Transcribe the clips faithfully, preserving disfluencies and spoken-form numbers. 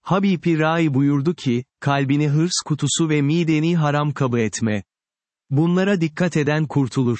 Habib-i Rai buyurdu ki, kalbini hırs kutusu ve mideni haram kabı etme. Bunlara dikkat eden kurtulur.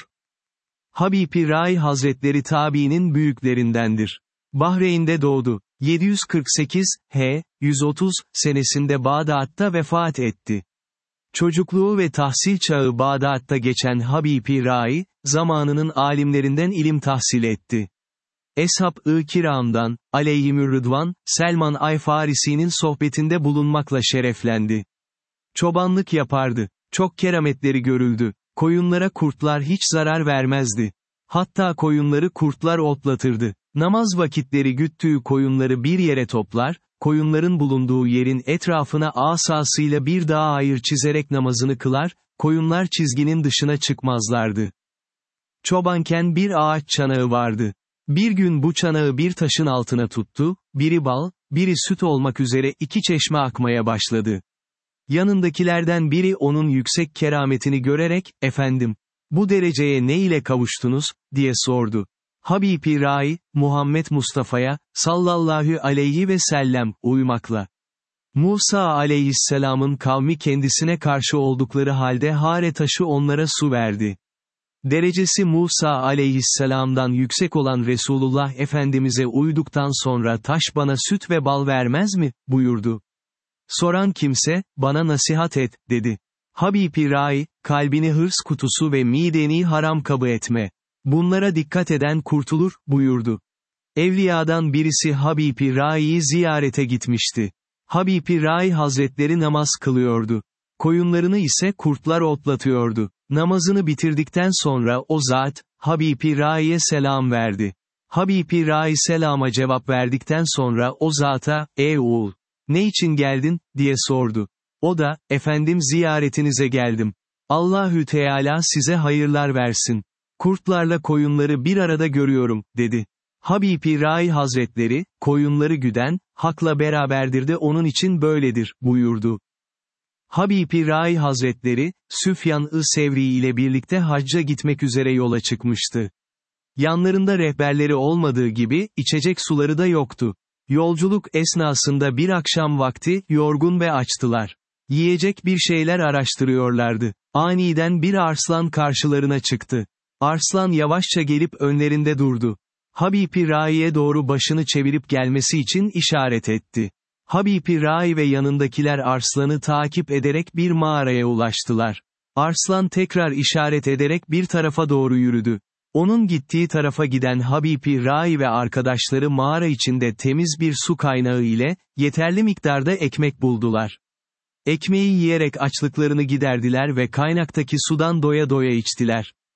Habib-i Rai Hazretleri tabiinin büyüklerindendir. Bahreyn'de doğdu. yedi yüz kırk sekiz, H. yüz otuz, senesinde Bağdat'ta vefat etti. Çocukluğu ve tahsil çağı Bağdat'ta geçen Habib-i Rai, zamanının alimlerinden ilim tahsil etti. Eshab-ı Kiram'dan, aleyhimürrıdvan, Selman Ay-Farisi'nin sohbetinde bulunmakla şereflendi. Çobanlık yapardı. Çok kerametleri görüldü. Koyunlara kurtlar hiç zarar vermezdi. Hatta koyunları kurtlar otlatırdı. Namaz vakitleri güttüğü koyunları bir yere toplar, koyunların bulunduğu yerin etrafına asasıyla bir dağ ayır çizerek namazını kılar, koyunlar çizginin dışına çıkmazlardı. Çobanken bir ağaç çanağı vardı. Bir gün bu çanağı bir taşın altına tuttu, biri bal, biri süt olmak üzere iki çeşme akmaya başladı. Yanındakilerden biri onun yüksek kerametini görerek, efendim, bu dereceye ne ile kavuştunuz, diye sordu. Habib-i Rai, Muhammed Mustafa'ya, sallallahu aleyhi ve sellem, uymakla. Musa aleyhisselamın kavmi kendisine karşı oldukları halde Hare taşı onlara su verdi. Derecesi Musa aleyhisselamdan yüksek olan Resulullah Efendimiz'e uyduktan sonra taş bana süt ve bal vermez mi, buyurdu. Soran kimse, bana nasihat et, dedi. Habib-i Rai, kalbini hırs kutusu ve mideni haram kabı etme. Bunlara dikkat eden kurtulur, buyurdu. Evliyadan birisi Habib-i Rai'yi ziyarete gitmişti. Habib-i Rai Hazretleri namaz kılıyordu. Koyunlarını ise kurtlar otlatıyordu. Namazını bitirdikten sonra o zat, Habib-i Rai'ye selam verdi. Habib-i Rai selama cevap verdikten sonra o zata, ey oğul, ne için geldin, diye sordu. O da, efendim ziyaretinize geldim. Allahü Teala size hayırlar versin. Kurtlarla koyunları bir arada görüyorum, dedi. Habib-i Rai Hazretleri, koyunları güden, hakla beraberdir de onun için böyledir, buyurdu. Habib-i Rai Hazretleri, Süfyan-ı Sevri ile birlikte hacca gitmek üzere yola çıkmıştı. Yanlarında rehberleri olmadığı gibi, içecek suları da yoktu. Yolculuk esnasında bir akşam vakti, yorgun ve açtılar. Yiyecek bir şeyler araştırıyorlardı. Aniden bir arslan karşılarına çıktı. Arslan yavaşça gelip önlerinde durdu. Habib-i Rai'ye doğru başını çevirip gelmesi için işaret etti. Habib-i Rai ve yanındakiler arslanı takip ederek bir mağaraya ulaştılar. Arslan tekrar işaret ederek bir tarafa doğru yürüdü. Onun gittiği tarafa giden Habib-i Rai ve arkadaşları mağara içinde temiz bir su kaynağı ile, yeterli miktarda ekmek buldular. Ekmeği yiyerek açlıklarını giderdiler ve kaynaktaki sudan doya doya içtiler.